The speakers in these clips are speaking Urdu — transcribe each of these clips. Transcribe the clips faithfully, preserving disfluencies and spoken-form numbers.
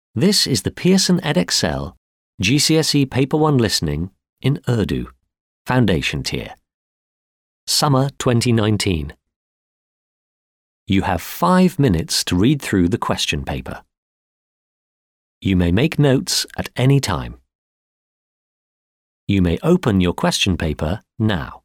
This is the Pearson Edexcel G C S E Paper one Listening in Urdu, Foundation Tier. Summer twenty nineteen. You have five minutes to read through the question paper. You may make notes at any time. You may open your question paper now.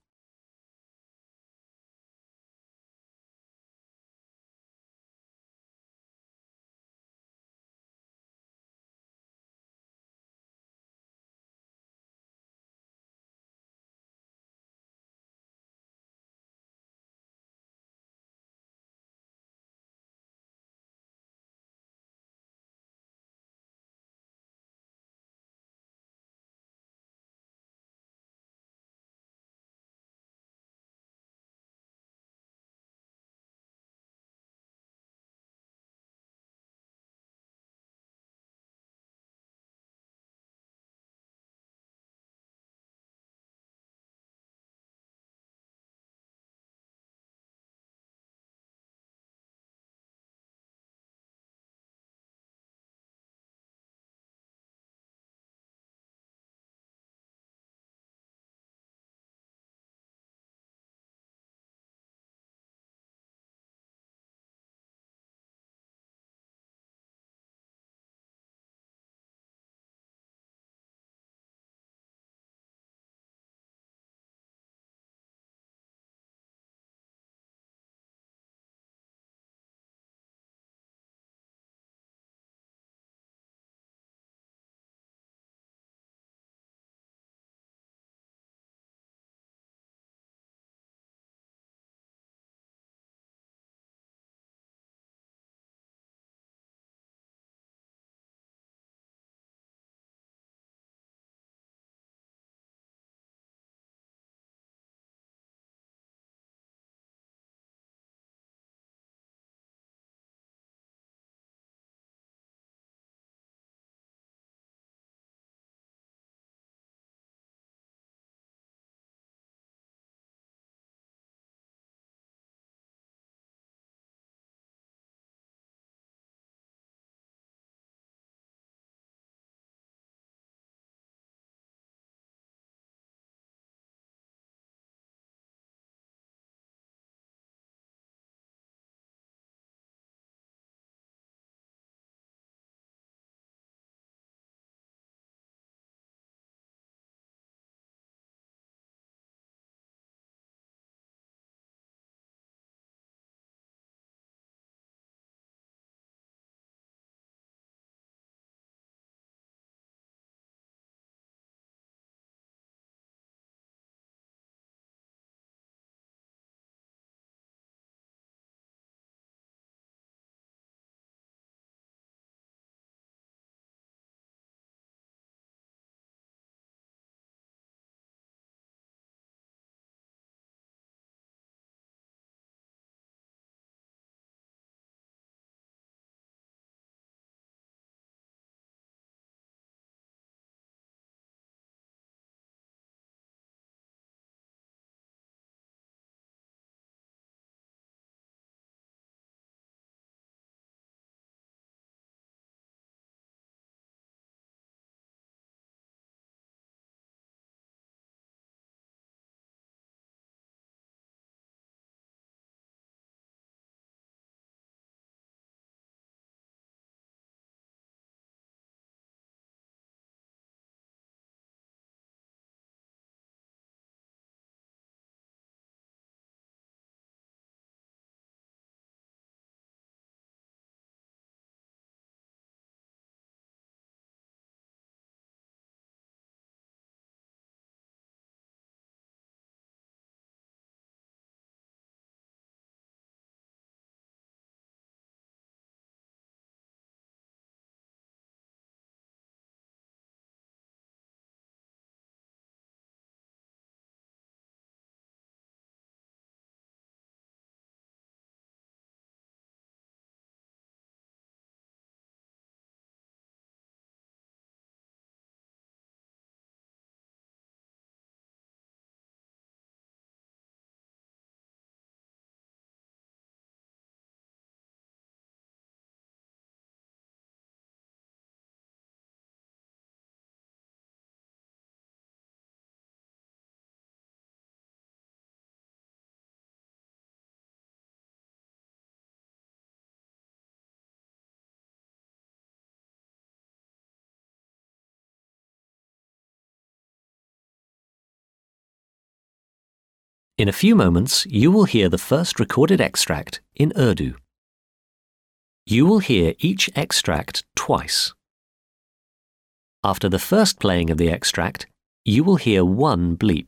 In a few moments, you will hear the first recorded extract in Urdu. You will hear each extract twice. After the first playing of the extract, you will hear one bleep.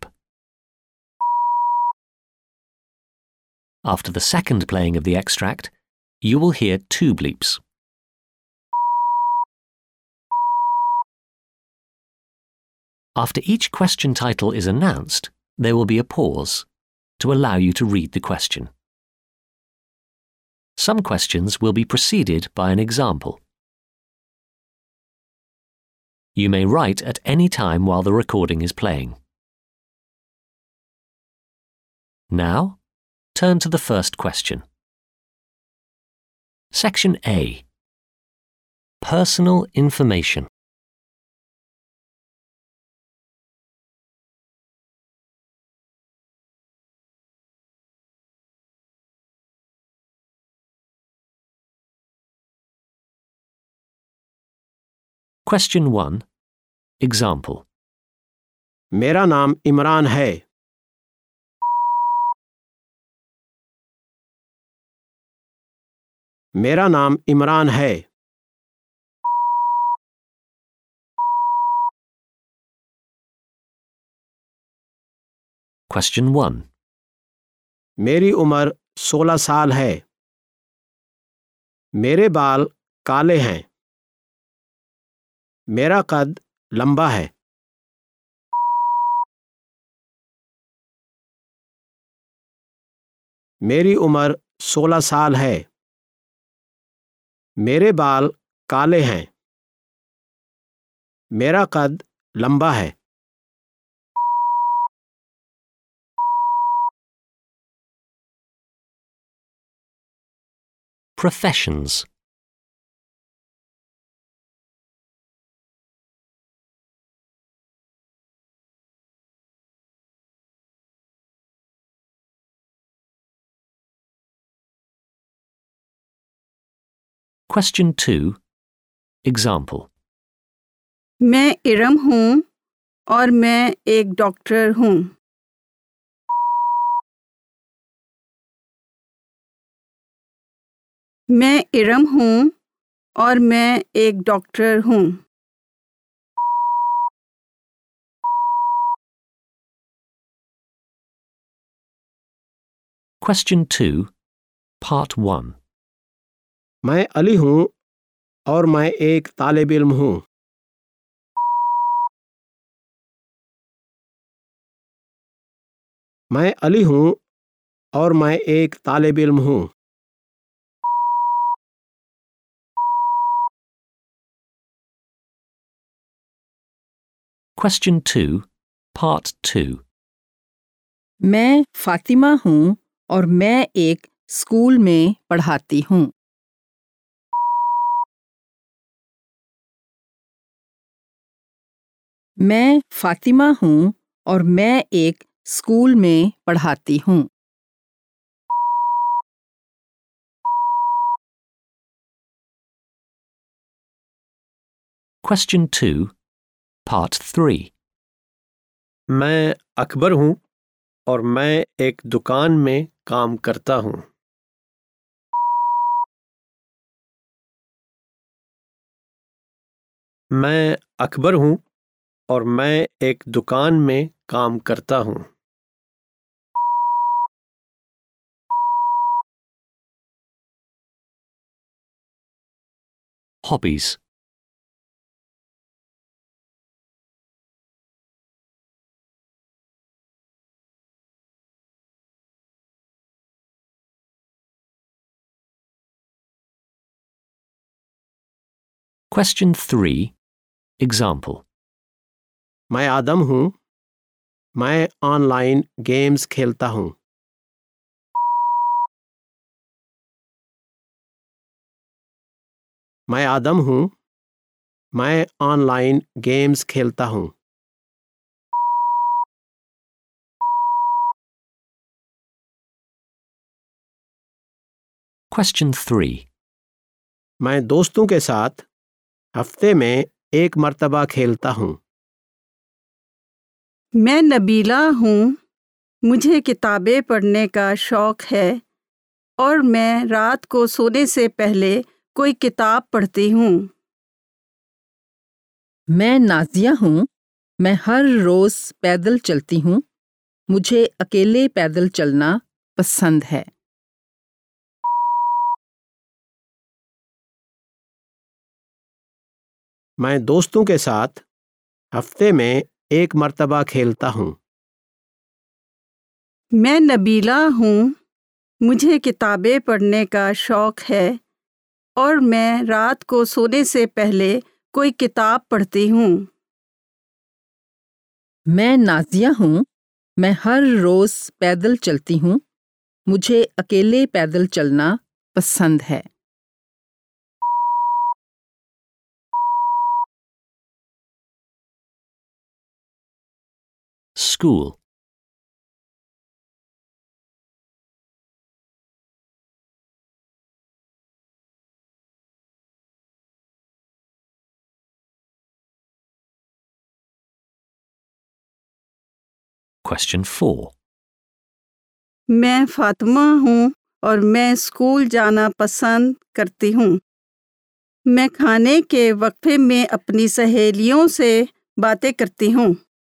After the second playing of the extract, you will hear two bleeps. After each question title is announced, there will be a pause to allow you to read the question. Some questions will be preceded by an example. You may write at any time while the recording is playing. Now, turn to the first question. Section A. Personal information. Question one. Example. मेरा नाम इमरान है. मेरा नाम इमरान है. Question one. मेरी उम्र सोलह साल है. मेरे बाल काले हैं. मेरा कद लंबा है. मेरी उम्र सोलह साल है. मेरे बाल काले हैं. मेरा कद लंबा है. Professions. Question two. Example. मैं इरम हूँ और मैं एक डॉक्टर हूँ. मैं इरम हूँ और मैं एक डॉक्टर हूँ. Question two. Part one. मैं अली हूँ और मैं एक तालिब इल्म हूँ. मैं अली हूँ और मैं एक तालिब इल्म हूँ. Question two. Part two. मैं फातिमा हूँ और मैं एक स्कूल में पढ़ाती हूँ. मैं फातिमा हूँ और मैं एक स्कूल में पढ़ाती हूँ. Question two. Part three. मैं अकबर हूँ और मैं एक दुकान में काम करता हूँ. मैं अकबर हूँ और मैं एक दुकान में काम करता हूँ. Hobbies. Question three. Example. मैं आदम हूँ. मैं ऑनलाइन गेम्स खेलता हूँ. मैं आदम हूँ. मैं ऑनलाइन गेम्स खेलता हूँ. Question three. मैं दोस्तों के साथ हफ्ते में एक मर्तबा खेलता हूँ. मैं नबीला हूँ. مجھے کتابیں پڑھنے کا شوق ہے اور میں رات کو سونے سے پہلے کوئی کتاب پڑھتی ہوں۔ میں نازیہ ہوں۔ میں ہر روز پیدل چلتی ہوں۔ مجھے اکیلے پیدل چلنا پسند ہے۔ میں دوستوں کے ساتھ ہفتے میں ایک مرتبہ کھیلتا ہوں۔ میں نبیلہ ہوں۔ مجھے کتابیں پڑھنے کا شوق ہے اور میں رات کو سونے سے پہلے کوئی کتاب پڑھتی ہوں۔ میں نازیہ ہوں۔ میں ہر روز پیدل چلتی ہوں۔ مجھے اکیلے پیدل چلنا پسند ہے۔ School. Question four. میں فاطمہ ہوں اور میں اسکول جانا پسند کرتی ہوں۔ میں کھانے کے وقفے میں اپنی سہیلیوں سے باتیں کرتی ہوں۔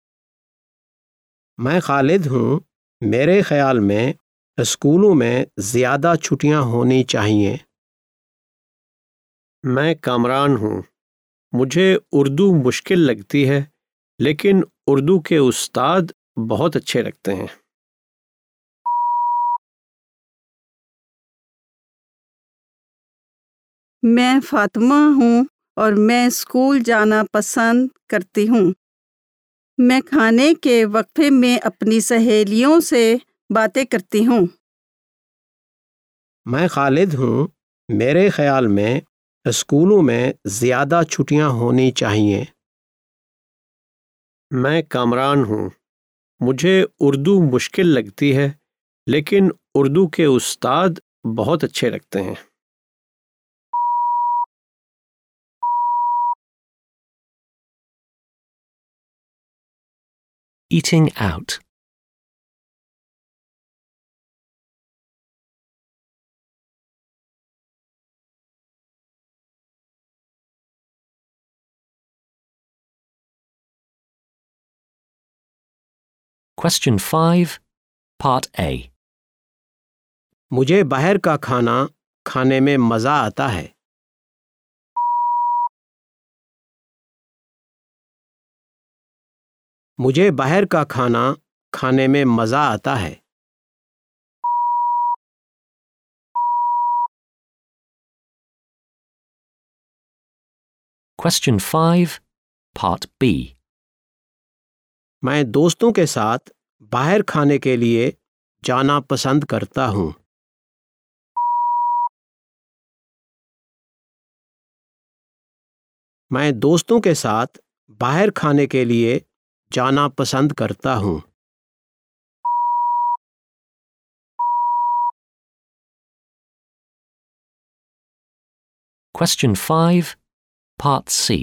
میں خالد ہوں۔ میرے خیال میں اسکولوں میں زیادہ چھٹیاں ہونی چاہیے۔ میں کامران ہوں۔ مجھے اردو مشکل لگتی ہے لیکن اردو کے استاد بہت اچھے لگتے ہیں۔ میں فاطمہ ہوں اور میں اسکول جانا پسند کرتی ہوں۔ میں کھانے کے وقفے میں اپنی سہیلیوں سے باتیں کرتی ہوں۔ میں خالد ہوں۔ میرے خیال میں اسکولوں میں زیادہ چھٹیاں ہونی چاہیے۔ میں کامران ہوں۔ مجھے اردو مشکل لگتی ہے لیکن اردو کے استاد بہت اچھے لگتے ہیں۔ Eating out. Question five, Part A. مجھے باہر کا کھانا کھانے میں مزہ آتا ہے۔ مجھے باہر کا کھانا کھانے میں مزہ آتا ہے۔ Question five, Part B. میں دوستوں کے ساتھ باہر کھانے کے لیے جانا پسند کرتا ہوں۔ میں دوستوں کے ساتھ باہر کھانے کے لیے جانا پسند کرتا ہوں۔ Question five, Part C.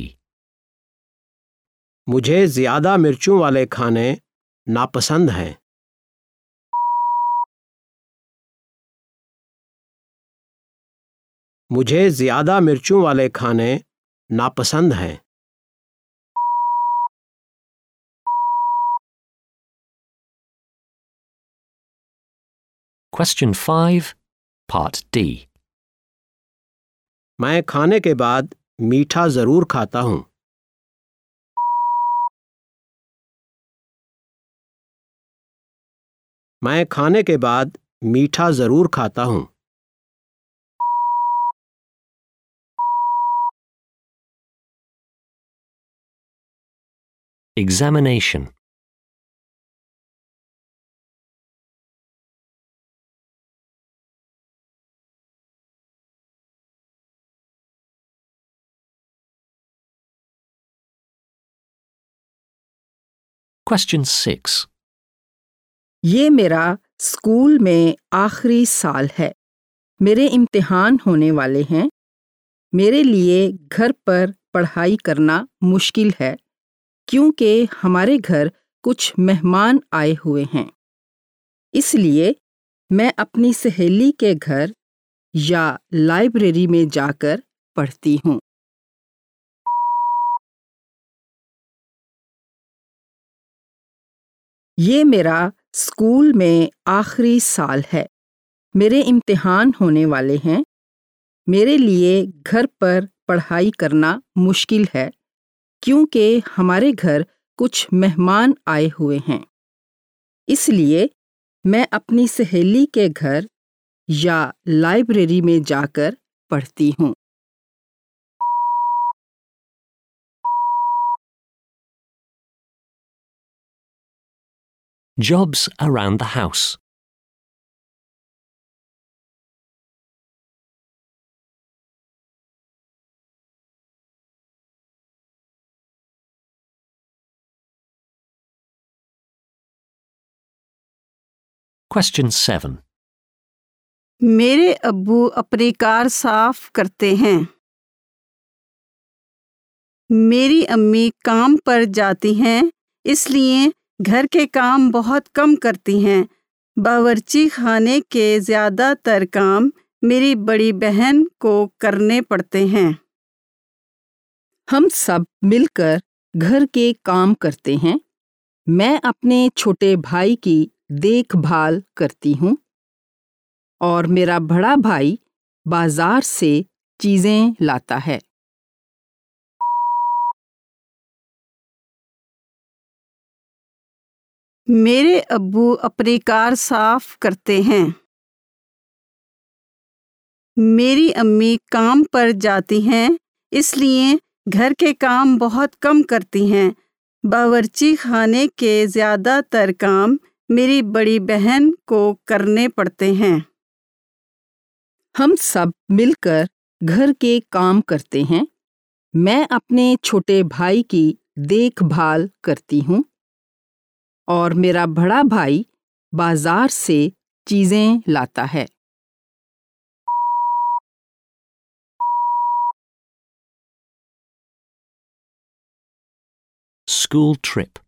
مجھے زیادہ مرچوں والے کھانے ناپسند ہیں۔ مجھے زیادہ مرچوں والے کھانے ناپسند ہیں۔ Question five, Part D. میں کھانے کے بعد میٹھا ضرور کھاتا ہوں۔ میں کھانے کے بعد میٹھا ضرور کھاتا ہوں۔ Examination. Question six. یہ میرا اسکول میں آخری سال ہے۔ میرے امتحان ہونے والے ہیں۔ میرے لیے گھر پر پڑھائی کرنا مشکل ہے کیونکہ ہمارے گھر کچھ مہمان آئے ہوئے ہیں۔ اس لیے میں اپنی سہیلی کے گھر یا لائبریری میں جا کر پڑھتی ہوں۔ یہ میرا اسکول میں آخری سال ہے۔ میرے امتحان ہونے والے ہیں۔ میرے لیے گھر پر پڑھائی کرنا مشکل ہے کیونکہ ہمارے گھر کچھ مہمان آئے ہوئے ہیں۔ اس لیے میں اپنی سہیلی کے گھر یا لائبریری میں جا کر پڑھتی ہوں۔ Jobs around the house. Question seven. میرے ابو اپنی کار صاف کرتے ہیں۔ میری امی کام پر جاتی ہیں اس لیے گھر کے کام بہت کم کرتی ہیں۔ باورچی خانے کے زیادہ تر کام میری بڑی بہن کو کرنے پڑتے ہیں۔ ہم سب مل کر گھر کے کام کرتے ہیں۔ میں اپنے چھوٹے بھائی کی دیکھ بھال کرتی ہوں اور میرا بڑا بھائی بازار سے چیزیں لاتا ہے۔ میرے ابو اپنی کار صاف کرتے ہیں۔ میری امی کام پر جاتی ہیں اس لیے گھر کے کام بہت کم کرتی ہیں۔ باورچی خانے کے زیادہ تر کام میری بڑی بہن کو کرنے پڑتے ہیں۔ ہم سب مل کر گھر کے کام کرتے ہیں۔ میں اپنے چھوٹے بھائی کی دیکھ بھال کرتی ہوں اور میرا بڑا بھائی بازار سے چیزیں لاتا ہے۔ School trip.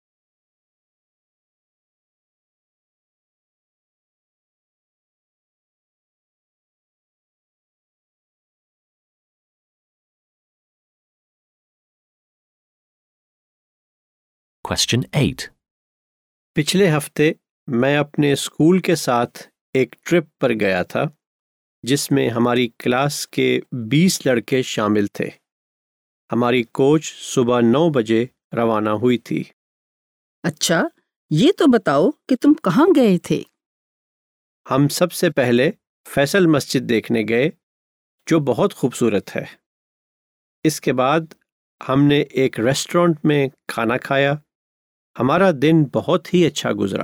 Question eight. پچھلے ہفتے میں اپنے اسکول کے ساتھ ایک ٹرپ پر گیا تھا جس میں ہماری کلاس کے بیس لڑکے شامل تھے۔ ہماری کوچ صبح نو بجے روانہ ہوئی تھی۔ اچھا، یہ تو بتاؤ کہ تم کہاں گئے تھے؟ ہم سب سے پہلے فیصل مسجد دیکھنے گئے جو بہت خوبصورت ہے۔ اس کے بعد ہم نے ایک ریسٹورنٹ میں کھانا کھایا۔ ہمارا دن بہت ہی اچھا گزرا۔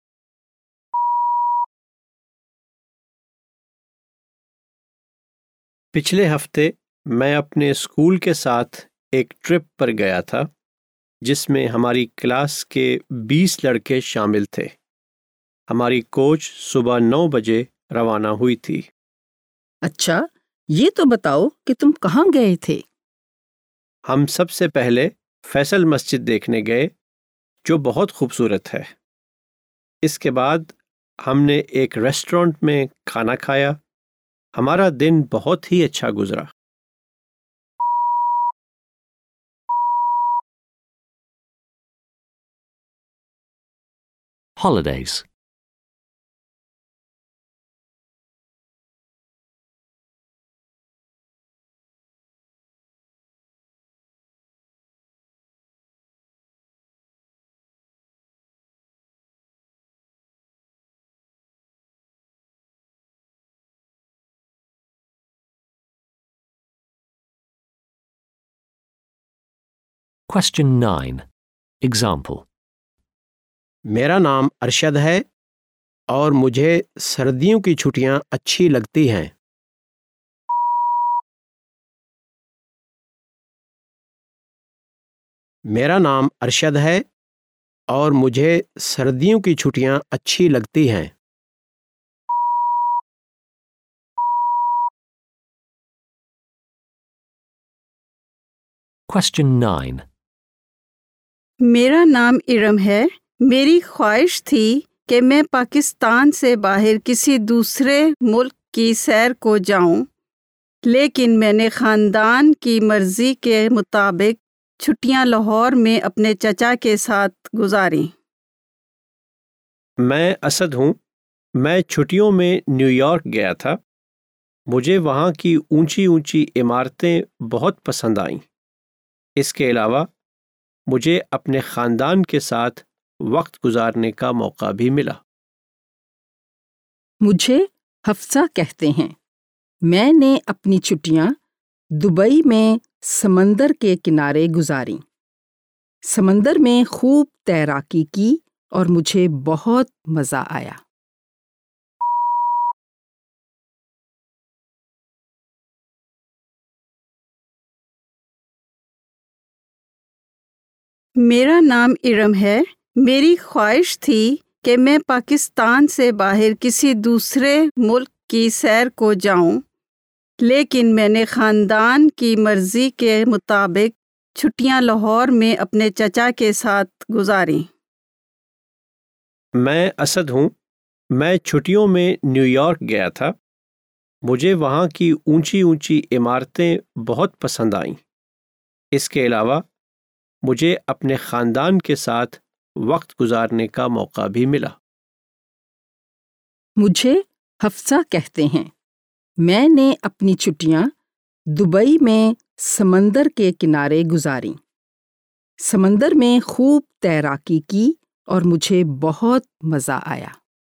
پچھلے ہفتے میں اپنے اسکول کے ساتھ ایک ٹرپ پر گیا تھا جس میں ہماری کلاس کے بیس لڑکے شامل تھے۔ ہماری کوچ صبح نو بجے روانہ ہوئی تھی۔ اچھا، یہ تو بتاؤ کہ تم کہاں گئے تھے؟ ہم سب سے پہلے فیصل مسجد دیکھنے گئے جو بہت خوبصورت ہے۔ اس کے بعد ہم نے ایک ریسٹورنٹ میں کھانا کھایا۔ ہمارا دن بہت ہی اچھا گزرا۔ Holidays. Question nine. Example. میرا نام ارشد ہے اور مجھے سردیوں کی چھٹیاں اچھی لگتی ہیں۔ میرا نام ارشد ہے اور مجھے سردیوں کی چھٹیاں اچھی لگتی ہیں۔ Question nine. میرا نام ارم ہے۔ میری خواہش تھی کہ میں پاکستان سے باہر کسی دوسرے ملک کی سیر کو جاؤں، لیکن میں نے خاندان کی مرضی کے مطابق چھٹیاں لاہور میں اپنے چچا کے ساتھ گزاریں۔ میں اسد ہوں۔ میں چھٹیوں میں نیو یارک گیا تھا۔ مجھے وہاں کی اونچی اونچی عمارتیں بہت پسند آئیں۔ اس کے علاوہ مجھے اپنے خاندان کے ساتھ وقت گزارنے کا موقع بھی ملا۔ مجھے حفصہ کہتے ہیں۔ میں نے اپنی چھٹیاں دبئی میں سمندر کے کنارے گزاریں۔ سمندر میں خوب تیراکی کی اور مجھے بہت مزہ آیا۔ میرا نام ارم ہے۔ میری خواہش تھی کہ میں پاکستان سے باہر کسی دوسرے ملک کی سیر کو جاؤں، لیکن میں نے خاندان کی مرضی کے مطابق چھٹیاں لاہور میں اپنے چچا کے ساتھ گزاریں۔ میں اسد ہوں۔ میں چھٹیوں میں نیو یارک گیا تھا۔ مجھے وہاں کی اونچی اونچی عمارتیں بہت پسند آئیں۔ اس کے علاوہ مجھے اپنے خاندان کے ساتھ وقت گزارنے کا موقع بھی ملا۔ مجھے حفصہ کہتے ہیں۔ میں نے اپنی چھٹیاں دبئی میں سمندر کے کنارے گزاریں۔ سمندر میں خوب تیراکی کی اور مجھے بہت مزہ آیا۔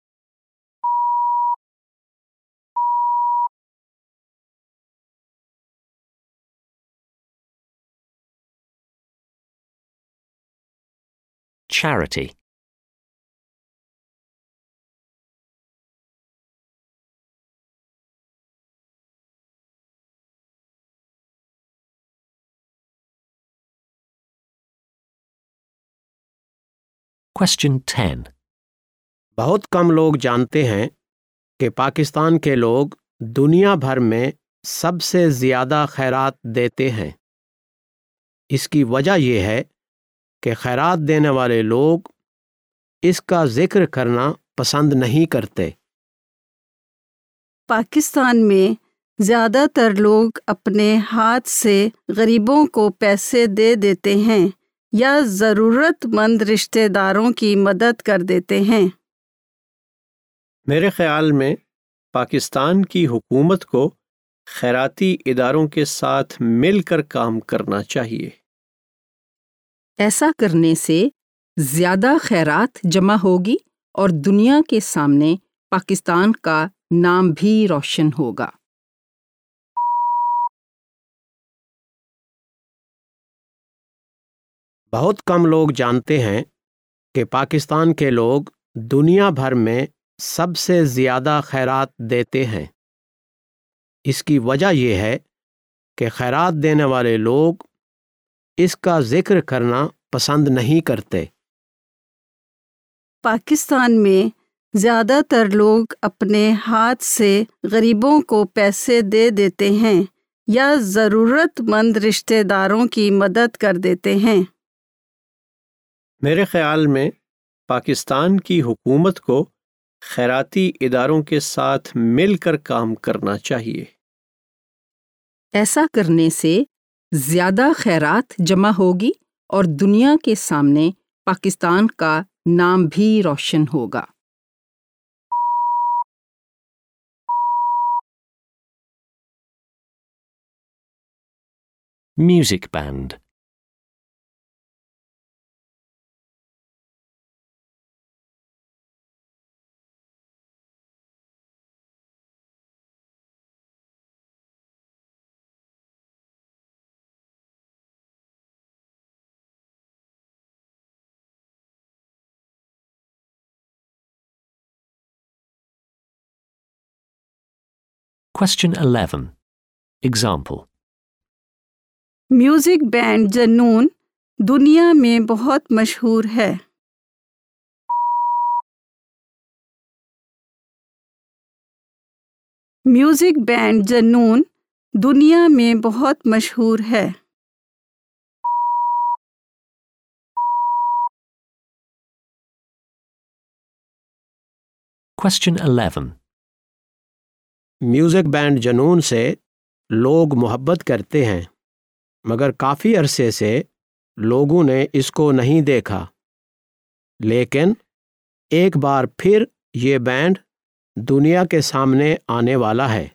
Charity. Question ten. بہت کم لوگ جانتے ہیں کہ پاکستان کے لوگ دنیا بھر میں سب سے زیادہ خیرات دیتے ہیں۔ اس کی وجہ یہ ہے کہ خیرات دینے والے لوگ اس کا ذکر کرنا پسند نہیں کرتے۔ پاکستان میں زیادہ تر لوگ اپنے ہاتھ سے غریبوں کو پیسے دے دیتے ہیں یا ضرورت مند رشتہ داروں کی مدد کر دیتے ہیں۔ میرے خیال میں پاکستان کی حکومت کو خیراتی اداروں کے ساتھ مل کر کام کرنا چاہیے۔ ایسا کرنے سے زیادہ خیرات جمع ہوگی اور دنیا کے سامنے پاکستان کا نام بھی روشن ہوگا۔ بہت کم لوگ جانتے ہیں کہ پاکستان کے لوگ دنیا بھر میں سب سے زیادہ خیرات دیتے ہیں۔ اس کی وجہ یہ ہے کہ خیرات دینے والے لوگ اس کا ذکر کرنا پسند نہیں کرتے۔ پاکستان میں زیادہ تر لوگ اپنے ہاتھ سے غریبوں کو پیسے دے دیتے ہیں یا ضرورت مند رشتہ داروں کی مدد کر دیتے ہیں۔ میرے خیال میں پاکستان کی حکومت کو خیراتی اداروں کے ساتھ مل کر کام کرنا چاہیے۔ ایسا کرنے سے زیادہ خیرات جمع ہوگی اور دنیا کے سامنے پاکستان کا نام بھی روشن ہوگا۔ Music band. Question eleven. Example. Music band Junoon دنیا میں بہت مشہور ہے۔ میوزک بینڈ جنون دنیا میں بہت مشہور ہے۔ Question eleven. میوزک بینڈ جنون سے لوگ محبت کرتے ہیں مگر کافی عرصے سے لوگوں نے اس کو نہیں دیکھا، لیکن ایک بار پھر یہ بینڈ دنیا کے سامنے آنے والا ہے۔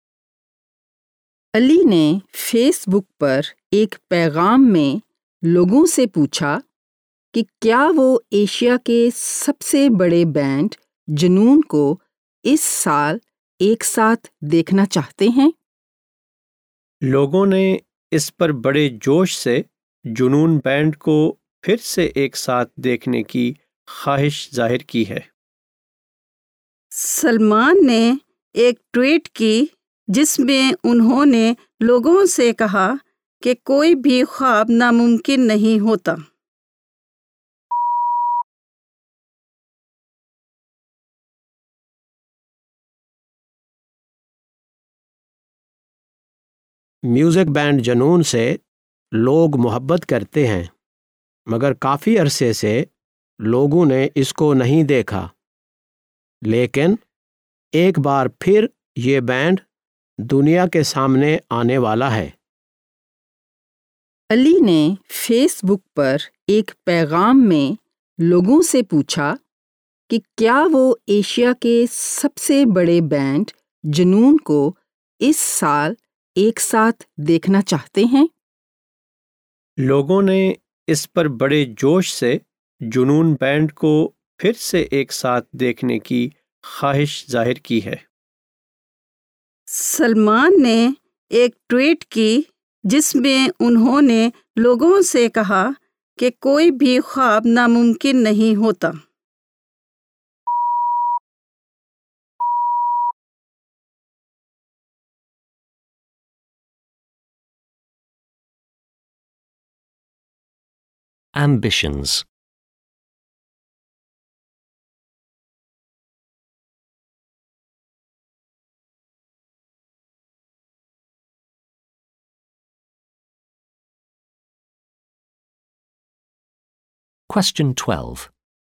علی نے فیس بک پر ایک پیغام میں لوگوں سے پوچھا کہ کیا وہ ایشیا کے سب سے بڑے بینڈ جنون کو اس سال ایک ساتھ دیکھنا چاہتے ہیں۔ لوگوں نے اس پر بڑے جوش سے جنون بینڈ کو پھر سے ایک ساتھ دیکھنے کی خواہش ظاہر کی ہے۔ سلمان نے ایک ٹویٹ کی جس میں انہوں نے لوگوں سے کہا کہ کوئی بھی خواب ناممکن نہیں ہوتا۔ میوزک بینڈ جنون سے لوگ محبت کرتے ہیں مگر کافی عرصے سے لوگوں نے اس کو نہیں دیکھا، لیکن ایک بار پھر یہ بینڈ دنیا کے سامنے آنے والا ہے۔ علی نے فیس بک پر ایک پیغام میں لوگوں سے پوچھا کہ کیا وہ ایشیا کے سب سے بڑے بینڈ جنون کو اس سال ایک ساتھ دیکھنا چاہتے ہیں۔ لوگوں نے اس پر بڑے جوش سے جنون بینڈ کو پھر سے ایک ساتھ دیکھنے کی خواہش ظاہر کی ہے۔ سلمان نے ایک ٹویٹ کی جس میں انہوں نے لوگوں سے کہا کہ کوئی بھی خواب ناممکن نہیں ہوتا۔ Ambitions. Question twelve.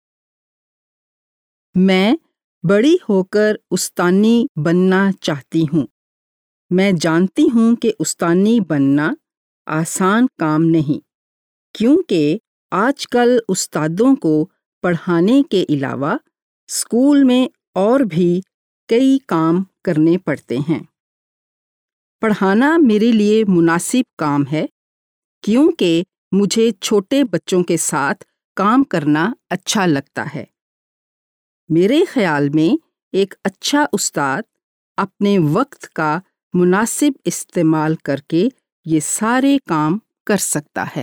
میں بڑی ہو کر استانی بننا چاہتی ہوں۔ میں جانتی ہوں کہ استانی بننا آسان کام نہیں، کیونکہ آج کل استادوں کو پڑھانے کے علاوہ اسکول میں اور بھی کئی کام کرنے پڑتے ہیں۔ پڑھانا میرے لیے مناسب کام ہے کیونکہ مجھے چھوٹے بچوں کے ساتھ کام کرنا اچھا لگتا ہے۔ میرے خیال میں ایک اچھا استاد اپنے وقت کا مناسب استعمال کر کے یہ سارے کام کر سکتا ہے۔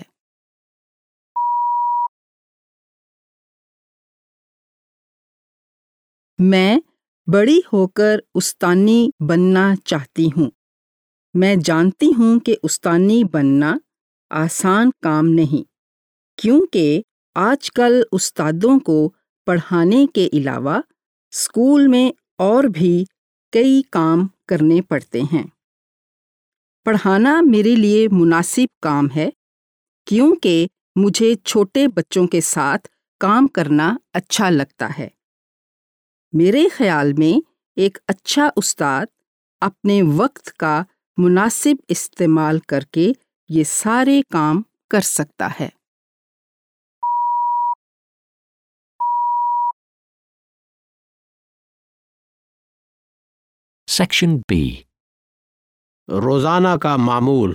میں بڑی ہو کر استانی بننا چاہتی ہوں۔ میں جانتی ہوں کہ استانی بننا آسان کام نہیں، کیونکہ آج کل استادوں کو پڑھانے کے علاوہ اسکول میں اور بھی کئی کام کرنے پڑتے ہیں۔ پڑھانا میرے لیے مناسب کام ہے کیونکہ مجھے چھوٹے بچوں کے ساتھ کام کرنا اچھا لگتا ہے۔ میرے خیال میں ایک اچھا استاد اپنے وقت کا مناسب استعمال کر کے یہ سارے کام کر سکتا ہے۔ Section B. روزانہ کا معمول۔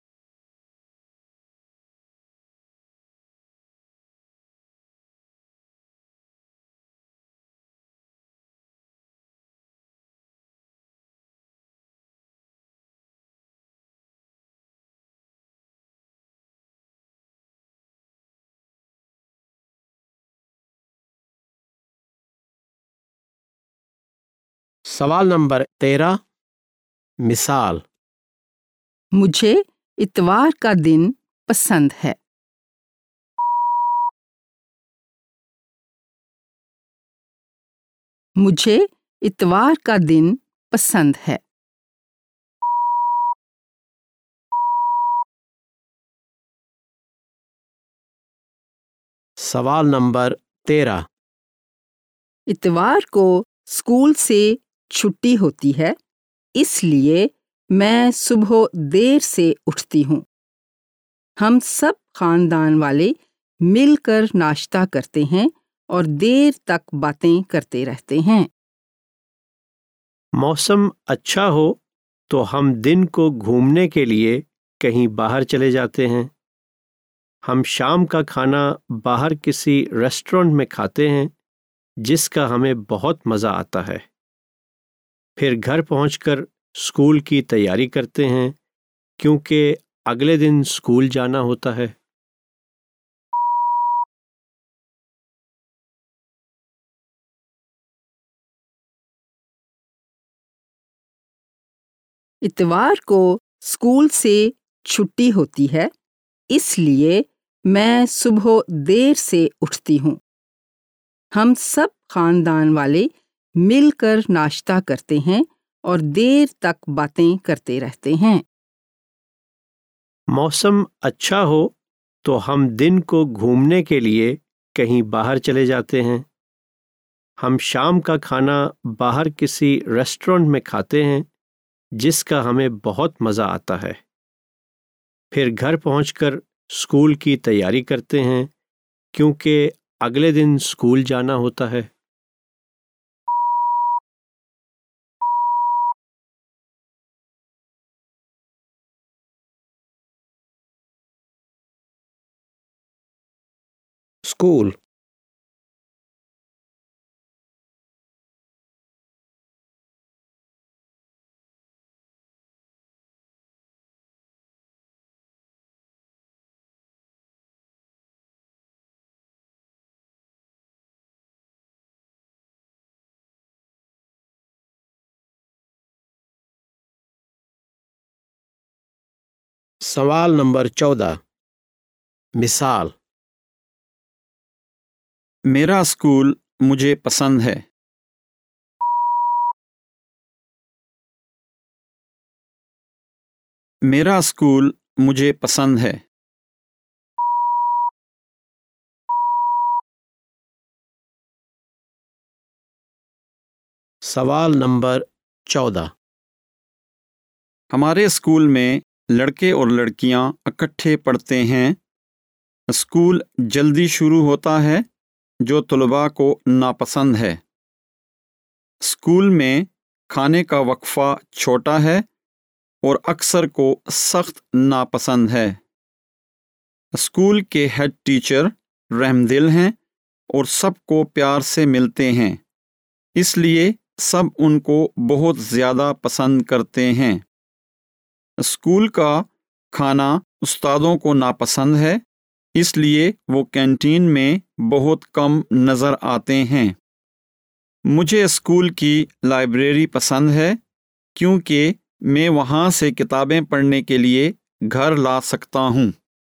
سوال نمبر تیرہ، مثال۔ مجھے اتوار کا دن پسند ہے۔ مجھے اتوار کا دن پسند ہے۔ سوال نمبر تیرہ، اتوار کو اسکول سے چھٹی ہوتی ہے، اس لیے میں صبح دیر سے اٹھتی ہوں۔ ہم سب خاندان والے مل کر ناشتہ کرتے ہیں اور دیر تک باتیں کرتے رہتے ہیں۔ موسم اچھا ہو تو ہم دن کو گھومنے کے لیے کہیں باہر چلے جاتے ہیں۔ ہم شام کا کھانا باہر کسی ریسٹورنٹ میں کھاتے ہیں جس کا ہمیں بہت مزہ آتا ہے۔ پھر گھر پہنچ کر اسکول کی تیاری کرتے ہیں کیونکہ اگلے دن اسکول جانا ہوتا ہے۔ اتوار کو اسکول سے چھٹی ہوتی ہے، اس لیے میں صبح دیر سے اٹھتی ہوں۔ ہم سب خاندان والے مل کر ناشتہ کرتے ہیں اور دیر تک باتیں کرتے رہتے ہیں۔ موسم اچھا ہو تو ہم دن کو گھومنے کے لیے کہیں باہر چلے جاتے ہیں۔ ہم شام کا کھانا باہر کسی ریسٹورنٹ میں کھاتے ہیں جس کا ہمیں بہت مزہ آتا ہے۔ پھر گھر پہنچ کر اسکول کی تیاری کرتے ہیں کیونکہ اگلے دن اسکول جانا ہوتا ہے۔ اسکول، سوال نمبر چودہ۔ مثال: میرا اسکول مجھے پسند ہے۔ میرا اسکول مجھے پسند ہے۔ سوال نمبر چودہ۔ ہمارے اسکول میں لڑکے اور لڑکیاں اکٹھے پڑھتے ہیں۔ اسکول جلدی شروع ہوتا ہے جو طلباء کو ناپسند ہے۔ اسکول میں کھانے کا وقفہ چھوٹا ہے اور اکثر کو سخت ناپسند ہے۔ اسکول کے ہیڈ ٹیچر رحم دل ہیں اور سب کو پیار سے ملتے ہیں، اس لیے سب ان کو بہت زیادہ پسند کرتے ہیں۔ اسکول کا کھانا استادوں کو ناپسند ہے، اس لیے وہ کینٹین میں بہت کم نظر آتے ہیں۔ مجھے اسکول کی لائبریری پسند ہے کیونکہ میں وہاں سے کتابیں پڑھنے کے لیے گھر لا سکتا ہوں۔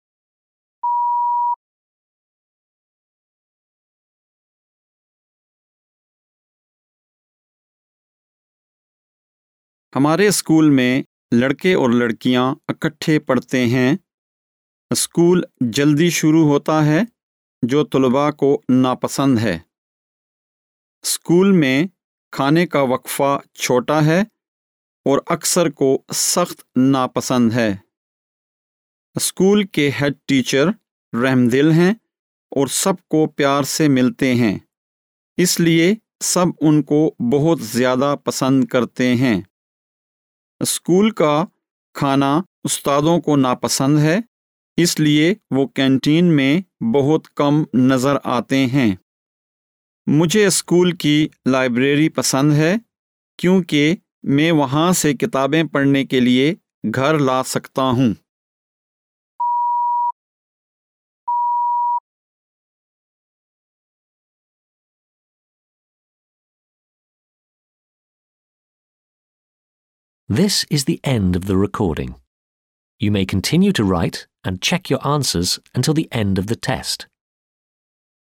ہمارے اسکول میں لڑکے اور لڑکیاں اکٹھے پڑھتے ہیں۔ اسکول جلدی شروع ہوتا ہے جو طلباء کو ناپسند ہے۔ اسکول میں کھانے کا وقفہ چھوٹا ہے اور اکثر کو سخت ناپسند ہے۔ اسکول کے ہیڈ ٹیچر رحم دل ہیں اور سب کو پیار سے ملتے ہیں، اس لیے سب ان کو بہت زیادہ پسند کرتے ہیں۔ اسکول کا کھانا استادوں کو ناپسند ہے، اس لیے وہ کینٹین میں بہت کم نظر آتے ہیں۔ مجھے اسکول کی لائبریری پسند ہے کیونکہ میں وہاں سے کتابیں پڑھنے کے لیے گھر لا سکتا ہوں۔ This is the end of the recording. You may continue to write and check your answers until the end of the test.